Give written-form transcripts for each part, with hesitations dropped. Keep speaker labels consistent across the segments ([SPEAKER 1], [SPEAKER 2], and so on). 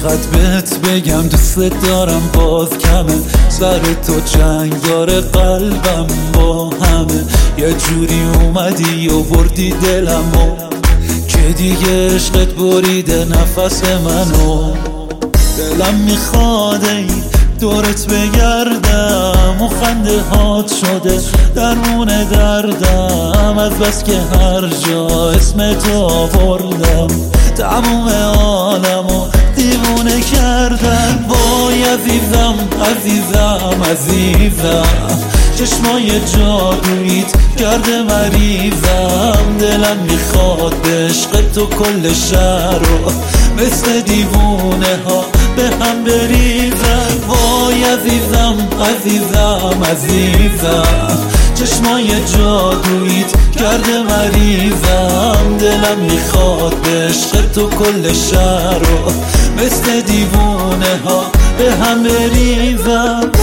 [SPEAKER 1] چقدر بهت بگم دوست دارم باز کمه، سر تو جنگار قلبم با همه. یه جوری اومدی و بردی دلمو که دیگه عشقت بریده نفس منو. دلم میخواد این دورت بگردم و خنده هات شده درمون دردم، از بس که هر جا اسم تو آوردم تموم عالمو دیوونه کردم. وای عزیزم عزیزم عزیزم، چشمای جادویت کرده مریضم. دلم میخواد به عشق تو کل شهر رو مثل دیوونه ها به هم بریزم. وای عزیزم عزیزم عزیزم، چشمای جادویت کرده مریضم. دلم میخواد به عشق تو کل شهر رو مثل دیوونه ها به هم بریزم.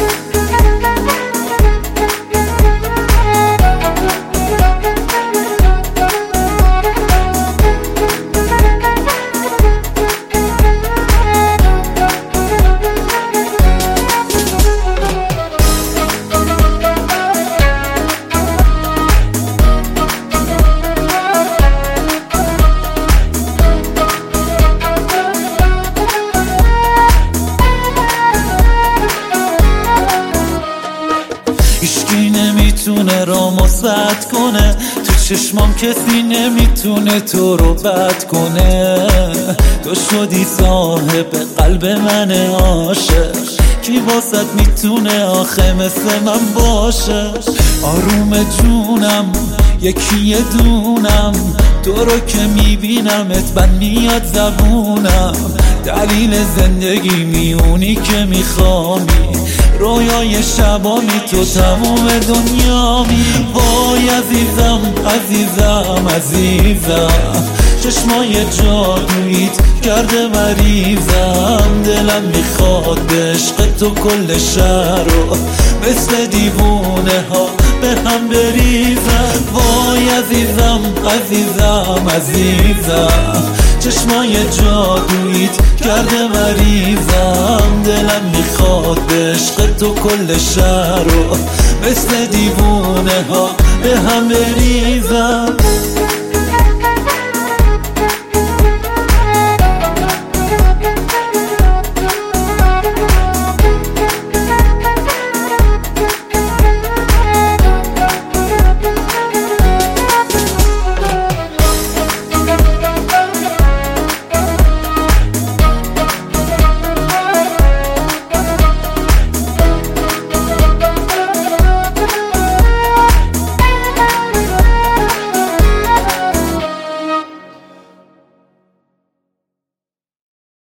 [SPEAKER 1] هیچکی نمیتونه رامو سد کنه، تو چشمام کسی نمیتونه تو رو بد کنه. تو شدی صاحب قلب من عاشق، کی واسد میتونه آخه مثل من باشه. آروم جونم یکی دونم، تو رو که میبینمت بند میاد زبونم. دلیل زندگی میونی که میخوامی، رویای شبامی تو تموم دنیامی. وای عزیزم عزیزم عزیزم، چشمای جادویت کرده مریضم. دلم میخواد به عشق تو کل شهر رو مثل دیوونه ها به هم بریزم. وای عزیزم عزیزم عزیزم، چشمای جادویت کرده مریضم. دلم میخواد به عشق تو کل شهر رو مثل دیوونه ها به هم بریزم.